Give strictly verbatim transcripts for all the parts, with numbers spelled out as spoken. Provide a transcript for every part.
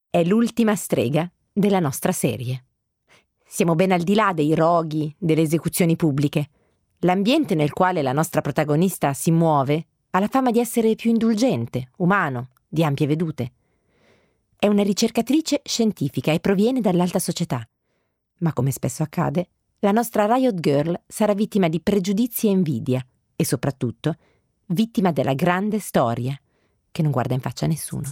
È l'ultima strega della nostra serie. Siamo ben al di là dei roghi, delle esecuzioni pubbliche. L'ambiente nel quale la nostra protagonista si muove ha la fama di essere più indulgente, umano, di ampie vedute. È una ricercatrice scientifica e proviene dall'alta società. Ma come spesso accade, la nostra Riot Girl sarà vittima di pregiudizi e invidia e soprattutto vittima della grande storia che non guarda in faccia a nessuno.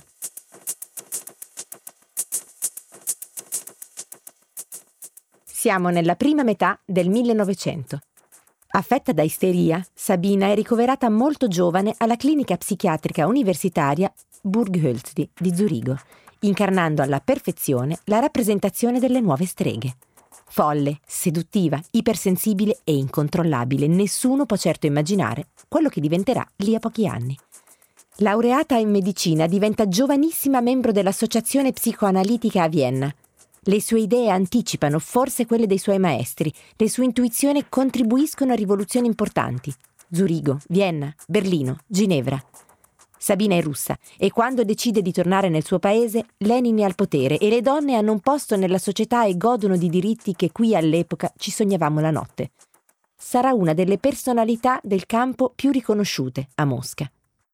Siamo nella prima metà del millenovecento. Affetta da isteria, Sabina è ricoverata molto giovane alla clinica psichiatrica universitaria Burghölzli di Zurigo, incarnando alla perfezione la rappresentazione delle nuove streghe. Folle, seduttiva, ipersensibile e incontrollabile, nessuno può certo immaginare quello che diventerà lì a pochi anni. Laureata in medicina, diventa giovanissima membro dell'Associazione Psicoanalitica a Vienna. Le sue idee anticipano forse quelle dei suoi maestri, le sue intuizioni contribuiscono a rivoluzioni importanti. Zurigo, Vienna, Berlino, Ginevra. Sabina è russa e quando decide di tornare nel suo paese, Lenin è al potere e le donne hanno un posto nella società e godono di diritti che qui all'epoca ci sognavamo la notte. Sarà una delle personalità del campo più riconosciute a Mosca.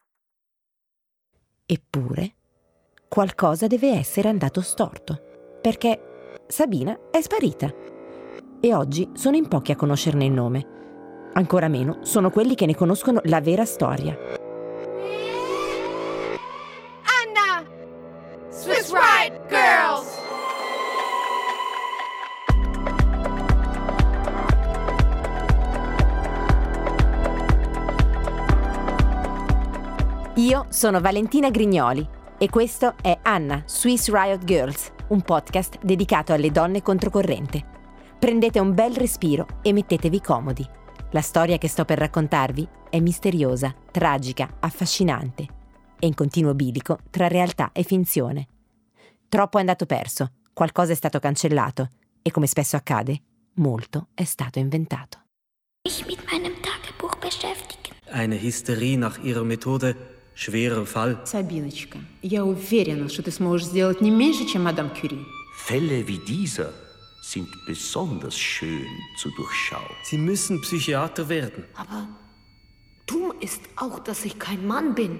Eppure, qualcosa deve essere andato storto. Perché Sabina è sparita e oggi sono in pochi a conoscerne il nome. Ancora meno sono quelli che ne conoscono la vera storia. Anna! Swiss Riot Girls! Io sono Valentina Grignoli e questo è Anna, Swiss Riot Girls, un podcast dedicato alle donne controcorrente. Prendete un bel respiro e mettetevi comodi. La storia che sto per raccontarvi è misteriosa, tragica, affascinante e in continuo bilico tra realtà e finzione. Troppo è andato perso, qualcosa è stato cancellato e, come spesso accade, molto è stato inventato. Ich mit meinem Tagebuch beschäftigen. Eine Hysterie nach ihrer Methode, schwerer Fall. Sabinочка, я уверена, что ты сможешь сделать не меньше, чем мадам Кюри. Fälle wie dieser sind besonders schön zu durchschauen. Sie müssen Psychiater werden. Aber dumm ist auch, dass ich kein Mann bin.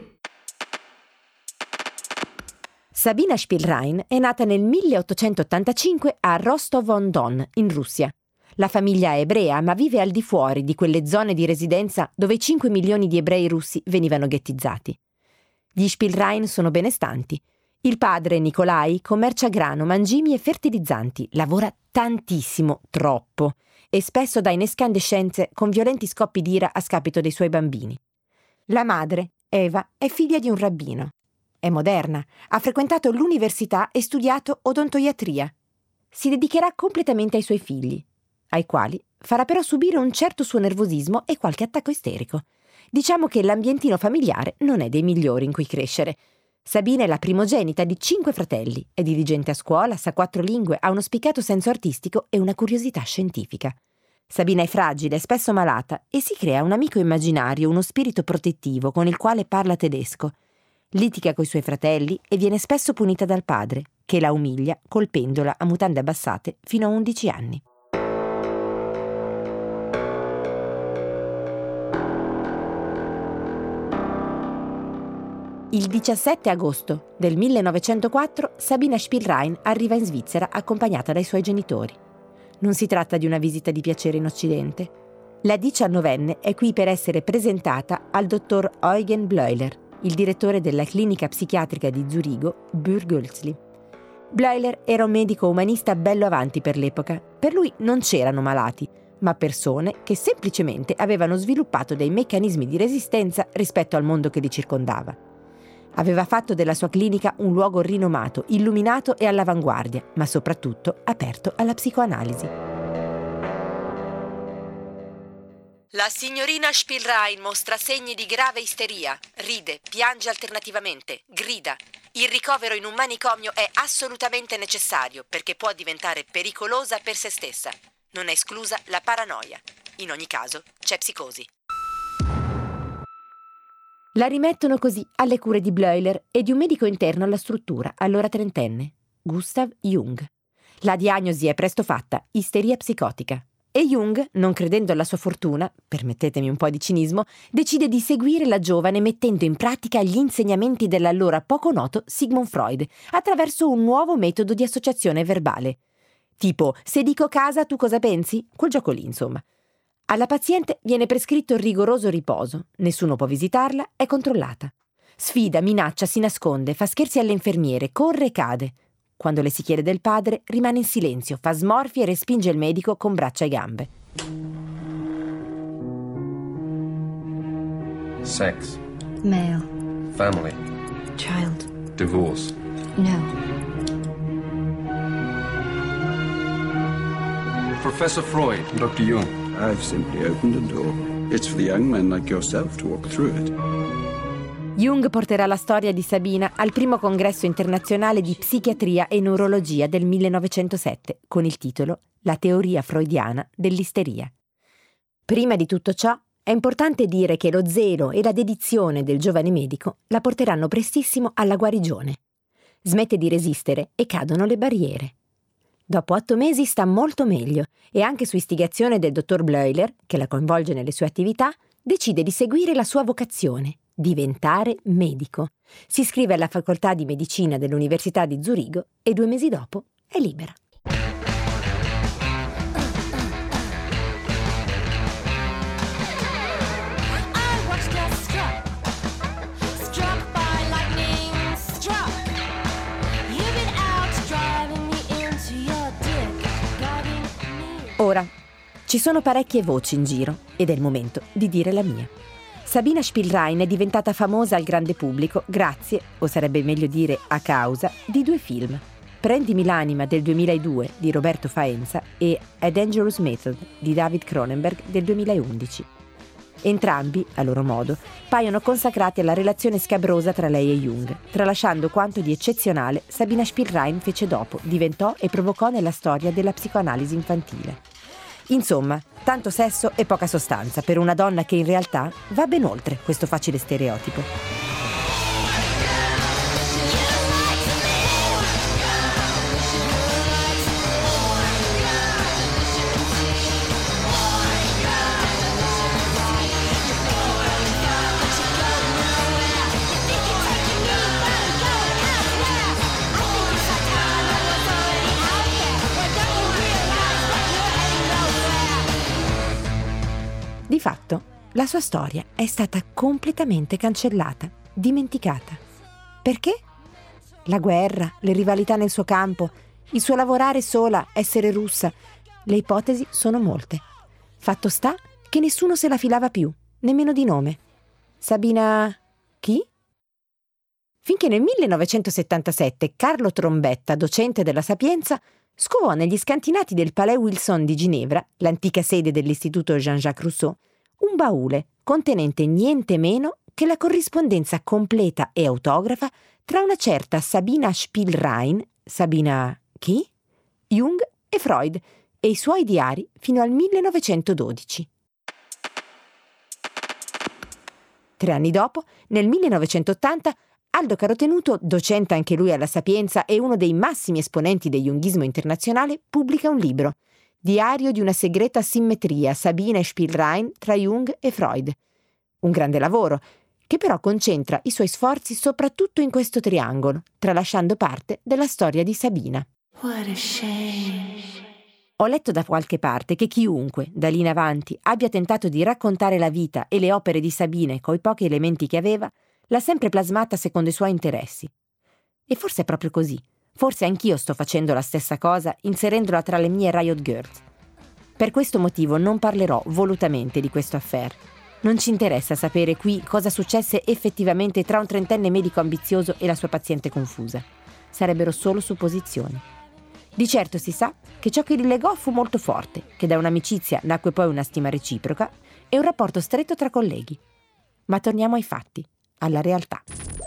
Sabina Spielrein è nata nel milleottocentottantacinque a Rostov-on-Don, in Russia. La famiglia è ebrea, ma vive al di fuori di quelle zone di residenza dove cinque milioni di ebrei russi venivano ghettizzati. Gli Spielrein sono benestanti. Il padre, Nikolai, commercia grano, mangimi e fertilizzanti, lavora tantissimo, troppo, e spesso dà in escandescenze con violenti scoppi d'ira a scapito dei suoi bambini. La madre, Eva, è figlia di un rabbino. È moderna, ha frequentato l'università e studiato odontoiatria. Si dedicherà completamente ai suoi figli, ai quali farà però subire un certo suo nervosismo e qualche attacco isterico. Diciamo che l'ambientino familiare non è dei migliori in cui crescere. Sabina è la primogenita di cinque fratelli, è diligente a scuola, sa quattro lingue, ha uno spiccato senso artistico e una curiosità scientifica. Sabina è fragile, spesso malata, e si crea un amico immaginario, uno spirito protettivo con il quale parla tedesco. Litiga coi suoi fratelli e viene spesso punita dal padre, che la umilia colpendola a mutande abbassate fino a undici anni. Il diciassette agosto del millenovecentoquattro Sabina Spielrein arriva in Svizzera accompagnata dai suoi genitori. Non si tratta di una visita di piacere in Occidente. La diciannovenne è qui per essere presentata al dottor Eugen Bleuler, il direttore della clinica psichiatrica di Zurigo, Burghölzli. Bleuler era un medico umanista bello avanti per l'epoca. Per lui non c'erano malati, ma persone che semplicemente avevano sviluppato dei meccanismi di resistenza rispetto al mondo che li circondava. Aveva fatto della sua clinica un luogo rinomato, illuminato e all'avanguardia, ma soprattutto aperto alla psicoanalisi. La signorina Spielrein mostra segni di grave isteria, ride, piange alternativamente, grida. Il ricovero in un manicomio è assolutamente necessario perché può diventare pericolosa per se stessa. Non è esclusa la paranoia. In ogni caso, c'è psicosi. La rimettono così alle cure di Bleuler e di un medico interno alla struttura, allora trentenne. Gustav Jung. La diagnosi è presto fatta, isteria psicotica. E Jung, non credendo alla sua fortuna, permettetemi un po' di cinismo, decide di seguire la giovane mettendo in pratica gli insegnamenti dell'allora poco noto Sigmund Freud attraverso un nuovo metodo di associazione verbale. Tipo, se dico casa tu cosa pensi? Quel gioco lì, insomma. Alla paziente viene prescritto rigoroso riposo, nessuno può visitarla, è controllata. Sfida, minaccia, si nasconde, fa scherzi alle infermiere, corre e cade. Quando le si chiede del padre, rimane in silenzio, fa smorfie e respinge il medico con braccia e gambe. Sex. Male. Family. Child. Divorce. No. Professor Freud. Doctor Jung. I've simply opened a door. It's for the young men like yourself to walk through it. Jung porterà la storia di Sabina al primo congresso internazionale di psichiatria e neurologia del millenovecentosette con il titolo La teoria freudiana dell'isteria. Prima di tutto ciò è importante dire che lo zelo e la dedizione del giovane medico la porteranno prestissimo alla guarigione. Smette di resistere e cadono le barriere. Dopo otto mesi sta molto meglio e anche su istigazione del dottor Bleuler, che la coinvolge nelle sue attività, decide di seguire la sua vocazione, diventare medico. Si iscrive alla facoltà di medicina dell'Università di Zurigo e due mesi dopo è libera. Ora, ci sono parecchie voci in giro ed è il momento di dire la mia. Sabina Spielrein è diventata famosa al grande pubblico grazie, o sarebbe meglio dire a causa, di due film. Prendimi l'anima del duemiladue di Roberto Faenza e A Dangerous Method di David Cronenberg del duemilaundici. Entrambi, a loro modo, paiono consacrati alla relazione scabrosa tra lei e Jung, tralasciando quanto di eccezionale Sabina Spielrein fece dopo, diventò e provocò nella storia della psicoanalisi infantile. Insomma, tanto sesso e poca sostanza per una donna che in realtà va ben oltre questo facile stereotipo. Di fatto, la sua storia è stata completamente cancellata, dimenticata. Perché? La guerra, le rivalità nel suo campo, il suo lavorare sola, essere russa. Le ipotesi sono molte. Fatto sta che nessuno se la filava più, nemmeno di nome. Sabina... chi? Finché nel millenovecentosettantasette Carlo Trombetta, docente della Sapienza, scovò negli scantinati del Palais Wilson di Ginevra, l'antica sede dell'Istituto Jean-Jacques Rousseau, un baule contenente niente meno che la corrispondenza completa e autografa tra una certa Sabina Spielrein, Sabina chi? Jung e Freud, e i suoi diari fino al millenovecentododici. Tre anni dopo, nel millenovecentottanta, Aldo Carotenuto, docente anche lui alla Sapienza e uno dei massimi esponenti del junghismo internazionale, pubblica un libro, Diario di una segreta simmetria, Sabina e Spielrein tra Jung e Freud. Un grande lavoro, che però concentra i suoi sforzi soprattutto in questo triangolo, tralasciando parte della storia di Sabina. What a shame. Ho letto da qualche parte che chiunque, da lì in avanti, abbia tentato di raccontare la vita e le opere di Sabina coi pochi elementi che aveva, l'ha sempre plasmata secondo i suoi interessi. E forse è proprio così. Forse anch'io sto facendo la stessa cosa inserendola tra le mie Riot Girls. Per questo motivo non parlerò volutamente di questo affair. Non ci interessa sapere qui cosa successe effettivamente tra un trentenne medico ambizioso e la sua paziente confusa. Sarebbero solo supposizioni. Di certo si sa che ciò che li legò fu molto forte, che da un'amicizia nacque poi una stima reciproca e un rapporto stretto tra colleghi. Ma torniamo ai fatti, alla realtà.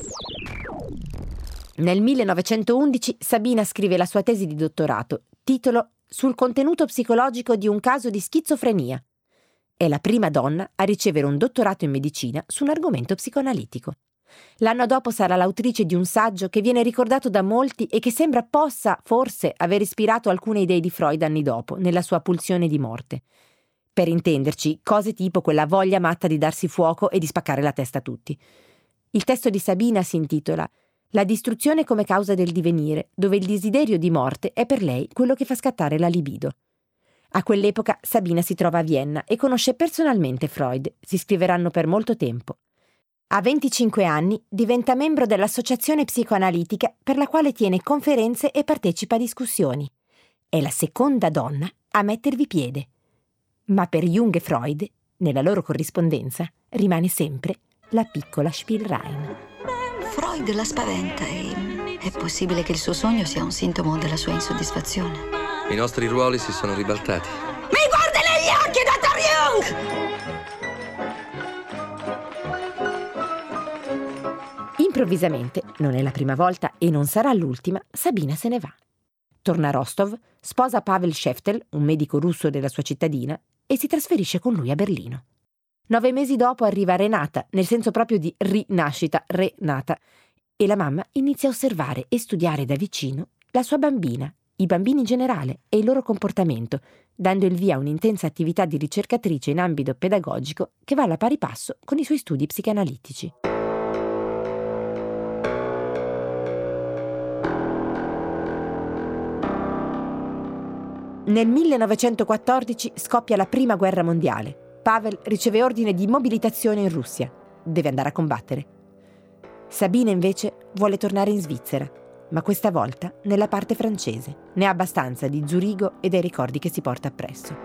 Nel millenovecentoundici Sabina scrive la sua tesi di dottorato, titolo Sul contenuto psicologico di un caso di schizofrenia. È la prima donna a ricevere un dottorato in medicina su un argomento psicoanalitico. L'anno dopo sarà l'autrice di un saggio che viene ricordato da molti e che sembra possa, forse, aver ispirato alcune idee di Freud anni dopo, nella sua pulsione di morte. Per intenderci, cose tipo quella voglia matta di darsi fuoco e di spaccare la testa a tutti. Il testo di Sabina si intitola La distruzione come causa del divenire, dove il desiderio di morte è per lei quello che fa scattare la libido. A quell'epoca Sabina si trova a Vienna e conosce personalmente Freud. Si scriveranno per molto tempo. A venticinque anni diventa membro dell'associazione psicoanalitica per la quale tiene conferenze e partecipa a discussioni. È la seconda donna a mettervi piede. Ma per Jung e Freud, nella loro corrispondenza, rimane sempre la piccola Spielrein. Freud la spaventa e è possibile che il suo sogno sia un sintomo della sua insoddisfazione. I nostri ruoli si sono ribaltati. Mi guarda negli occhi, dottor Jung! Improvvisamente, non è la prima volta e non sarà l'ultima, Sabina se ne va. Torna a Rostov, sposa Pavel Sheftel, un medico russo della sua cittadina, e si trasferisce con lui a Berlino. Nove mesi dopo arriva Renata, nel senso proprio di rinascita, renata, e la mamma inizia a osservare e studiare da vicino la sua bambina, i bambini in generale e il loro comportamento, dando il via a un'intensa attività di ricercatrice in ambito pedagogico che va alla pari passo con i suoi studi psicanalitici. Nel millenovecentoquattordici scoppia la prima guerra mondiale. Pavel riceve ordine di mobilitazione in Russia. Deve andare a combattere. Sabina invece vuole tornare in Svizzera, ma questa volta nella parte francese. Ne ha abbastanza di Zurigo e dei ricordi che si porta appresso.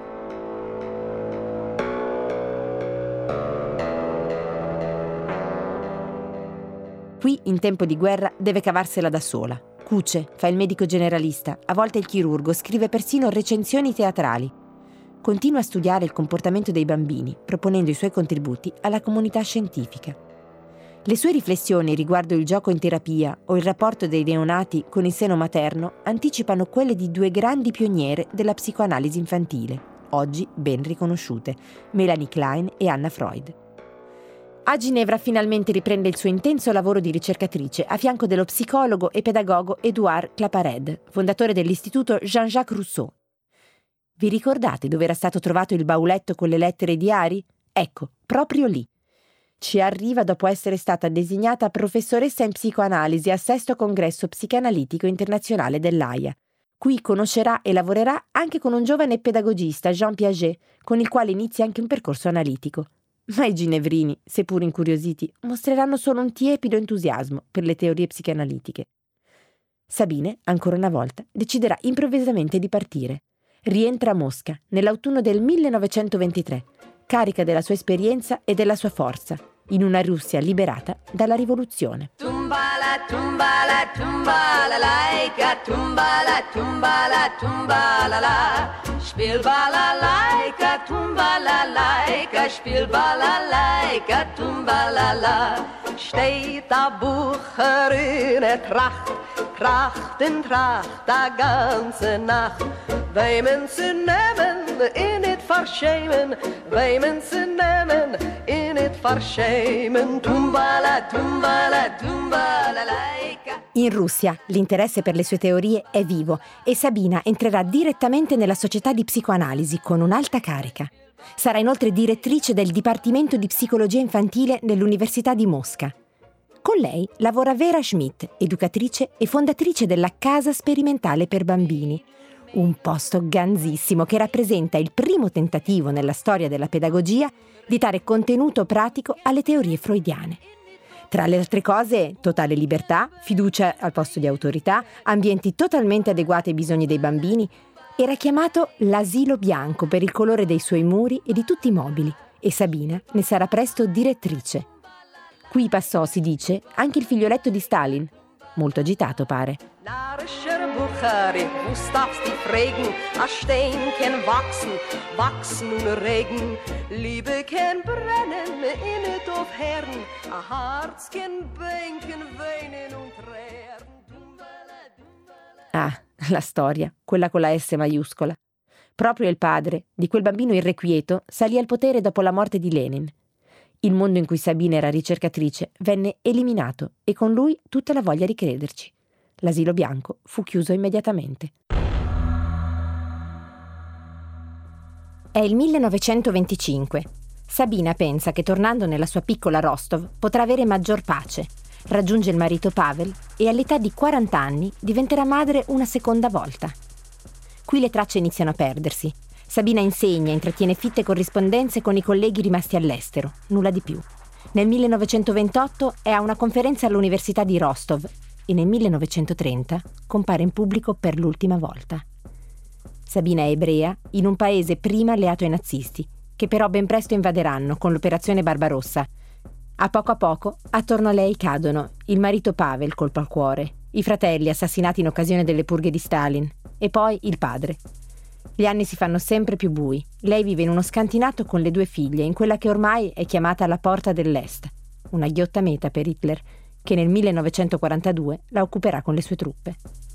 Qui, in tempo di guerra, deve cavarsela da sola. Cuce, fa il medico generalista, a volte il chirurgo, scrive persino recensioni teatrali. Continua a studiare il comportamento dei bambini, proponendo i suoi contributi alla comunità scientifica. Le sue riflessioni riguardo il gioco in terapia o il rapporto dei neonati con il seno materno anticipano quelle di due grandi pioniere della psicoanalisi infantile, oggi ben riconosciute, Melanie Klein e Anna Freud. A Ginevra finalmente riprende il suo intenso lavoro di ricercatrice a fianco dello psicologo e pedagogo Édouard Claparède, fondatore dell'istituto Jean-Jacques Rousseau. Vi ricordate dove era stato trovato il bauletto con le lettere e i diari? Ecco, proprio lì. Ci arriva dopo essere stata designata professoressa in psicoanalisi al sesto congresso psicanalitico internazionale dell'A I A. Qui conoscerà e lavorerà anche con un giovane pedagogista, Jean Piaget, con il quale inizia anche un percorso analitico. Ma i ginevrini, seppur incuriositi, mostreranno solo un tiepido entusiasmo per le teorie psicanalitiche. Sabine, ancora una volta, deciderà improvvisamente di partire. Rientra a Mosca nell'autunno del millenovecentoventitré, carica della sua esperienza e della sua forza, in una Russia liberata dalla rivoluzione. Tumbala, tumbala, tumbala, laika, tumbala, tumbala, tumbala, la. Spiel balalaika, tumbala, laika, spiel balalaika, tumbala, la. Steht da Bucherin Tracht, Tracht in Tracht, da ganze Nacht. Weimen ze nemen, in it verschämen, weimen ze nemen, in it verschämen, tumbala, tumbala, tumbala, laika. In Russia l'interesse per le sue teorie è vivo e Sabina entrerà direttamente nella società di psicoanalisi con un'alta carica. Sarà inoltre direttrice del Dipartimento di Psicologia Infantile nell'Università di Mosca. Con lei lavora Vera Schmidt, educatrice e fondatrice della Casa Sperimentale per Bambini, un posto ganzissimo che rappresenta il primo tentativo nella storia della pedagogia di dare contenuto pratico alle teorie freudiane. Tra le altre cose, totale libertà, fiducia al posto di autorità, ambienti totalmente adeguati ai bisogni dei bambini. Era chiamato l'asilo bianco per il colore dei suoi muri e di tutti i mobili, e Sabina ne sarà presto direttrice. Qui passò, si dice, anche il figlioletto di Stalin, molto agitato pare. Buchari, wo darfst die fragen, a Stein kann wachsen, wachsen und regen, Liebe kann brennen, in it auf Herren, a Herz kann bänken, weinen und trären. Ah, la storia, quella con la S maiuscola. Proprio il padre di quel bambino irrequieto salì al potere dopo la morte di Lenin. Il mondo in cui Sabina era ricercatrice venne eliminato e con lui tutta la voglia di crederci. L'asilo bianco fu chiuso immediatamente. È il millenovecentoventicinque. Sabina pensa che tornando nella sua piccola Rostov potrà avere maggior pace. Raggiunge il marito Pavel e all'età di quaranta anni diventerà madre una seconda volta. Qui le tracce iniziano a perdersi. Sabina insegna, intrattiene fitte corrispondenze con i colleghi rimasti all'estero, nulla di più. Nel millenovecentoventotto è a una conferenza all'Università di Rostov e nel millenovecentotrenta compare in pubblico per l'ultima volta. Sabina è ebrea in un paese prima alleato ai nazisti, che però ben presto invaderanno con l'operazione Barbarossa. A poco a poco, attorno a lei cadono il marito Pavel, colpo al cuore, i fratelli assassinati in occasione delle purghe di Stalin e poi il padre. Gli anni si fanno sempre più bui. Lei vive in uno scantinato con le due figlie, in quella che ormai è chiamata la Porta dell'Est, una ghiotta meta per Hitler, che nel millenovecentoquarantadue la occuperà con le sue truppe.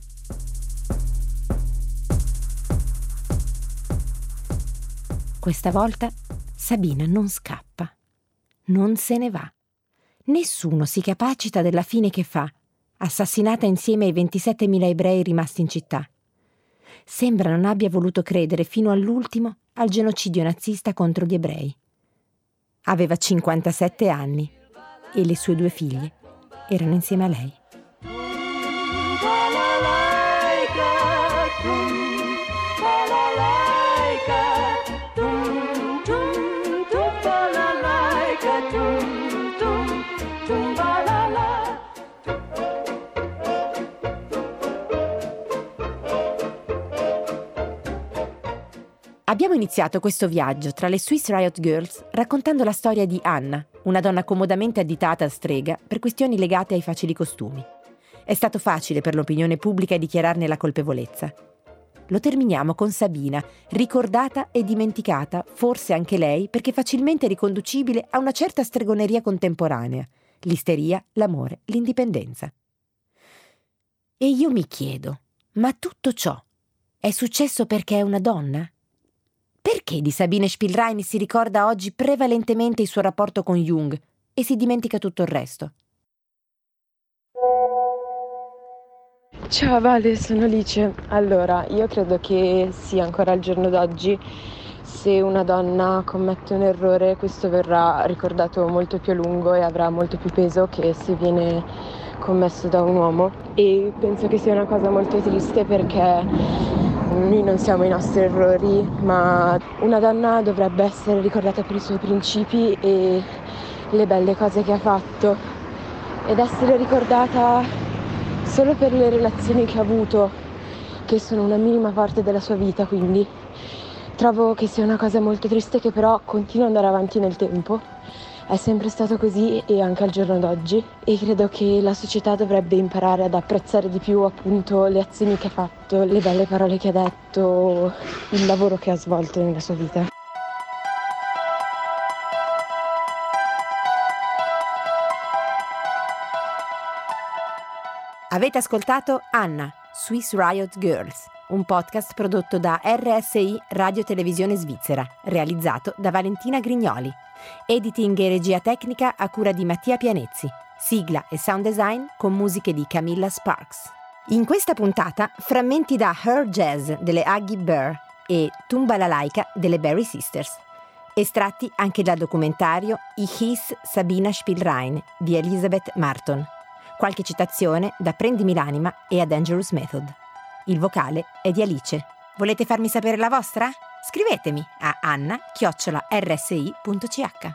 Questa volta Sabina non scappa, non se ne va. Nessuno si capacita della fine che fa, assassinata insieme ai ventisettemila ebrei rimasti in città. Sembra non abbia voluto credere fino all'ultimo al genocidio nazista contro gli ebrei. Aveva cinquantasette anni e le sue due figlie erano insieme a lei. Abbiamo iniziato questo viaggio tra le Swiss Riot Girls raccontando la storia di Anna, una donna comodamente additata a strega per questioni legate ai facili costumi. È stato facile per l'opinione pubblica dichiararne la colpevolezza. Lo terminiamo con Sabina, ricordata e dimenticata, forse anche lei, perché facilmente riconducibile a una certa stregoneria contemporanea, l'isteria, l'amore, l'indipendenza. E io mi chiedo, ma tutto ciò è successo perché è una donna? Perché di Sabine Spielrein si ricorda oggi prevalentemente il suo rapporto con Jung e si dimentica tutto il resto? Ciao Vale, sono Alice. Allora, io credo che sia ancora al giorno d'oggi, se una donna commette un errore, questo verrà ricordato molto più a lungo e avrà molto più peso che se viene commesso da un uomo. E penso che sia una cosa molto triste perché noi non siamo i nostri errori, ma una donna dovrebbe essere ricordata per i suoi principi e le belle cose che ha fatto, ed essere ricordata solo per le relazioni che ha avuto, che sono una minima parte della sua vita. Quindi trovo che sia una cosa molto triste che però continua ad andare avanti nel tempo. È sempre stato così e anche al giorno d'oggi, e credo che la società dovrebbe imparare ad apprezzare di più appunto le azioni che ha fatto, le belle parole che ha detto, il lavoro che ha svolto nella sua vita. Avete ascoltato Anna, Swiss Riot Girls, un podcast prodotto da R S I Radio Televisione Svizzera, realizzato da Valentina Grignoli. Editing e regia tecnica a cura di Mattia Pianezzi. Sigla e sound design con musiche di Camilla Sparks. In questa puntata frammenti da Her Jazz delle Aggie Burr e Tumba la Laika delle Berry Sisters. Estratti anche dal documentario Ich hieß Sabina Spielrein di Elizabeth Marton. Qualche citazione da Prendimi l'anima e A Dangerous Method. Il vocale è di Alice. Volete farmi sapere la vostra? Scrivetemi a anna chiocciola r s i punto c h.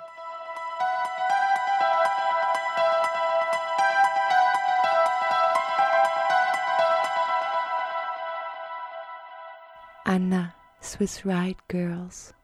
Anna, Swiss Riot Girls.